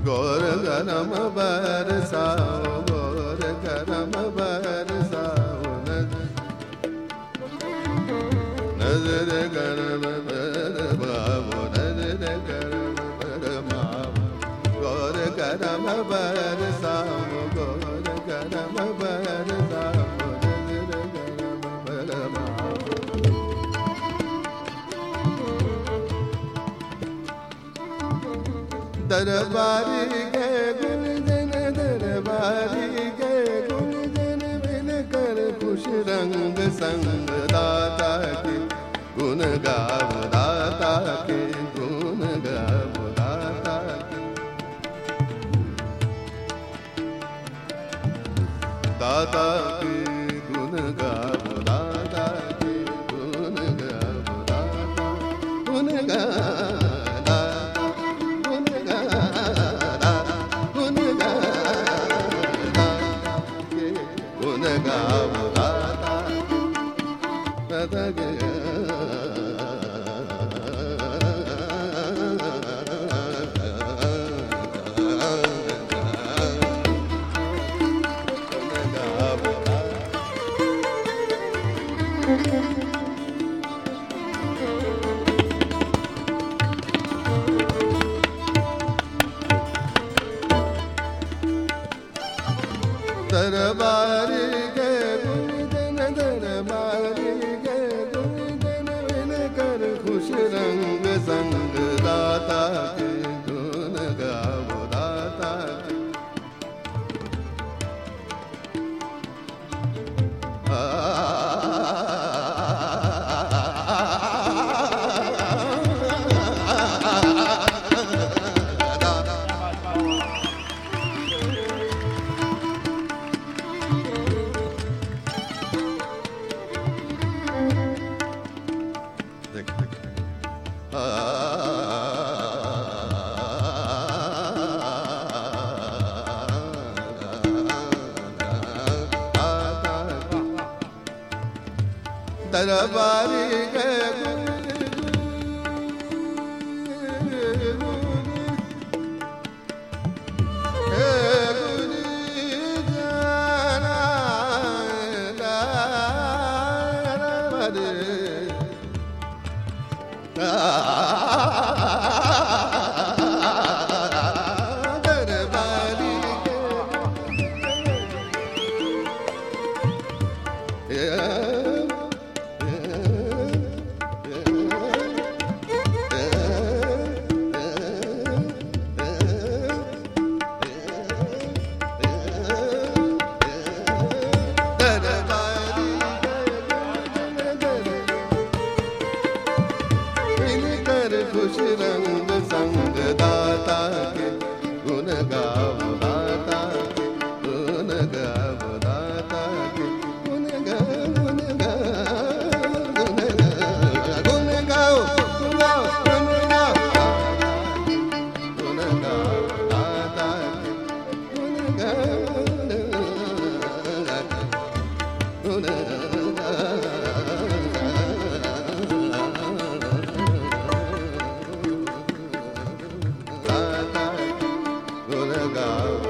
गौर गरम बरसाओ, गौर गरम बरसाओ, नजर गरम बरमाओ, नजर गरम बरमाओ, गौर गरम बरसाओ, गौर गरम बरसाओ, नजर गरम बरमाओ। दरबारी गए गुंजन, दरबारी गए गुंजन, मिलकर खुश रंग संग दाता के गुण गाओ, दाता के गुण गाओ, दाता के, दाता के गुण गाओ, दाता के गुण गाओ, दाता गुण गाओ, दरबारी गए गुंजन, दरबारी गए गुंजन, मिलकर खुश रंग संग दाता के गुण गाओ, दाता के, दरबारी गए खुश रंग संग दाता के गुण गाओ, दाता के गुण गाओ, दाता के गुण गाओ, गुण गाओ, गुण गाओ, गुण गाओ, गुण गाओ, गुण गाओ, दाता के गुण गाओ, गुण गाओ। Guna Gao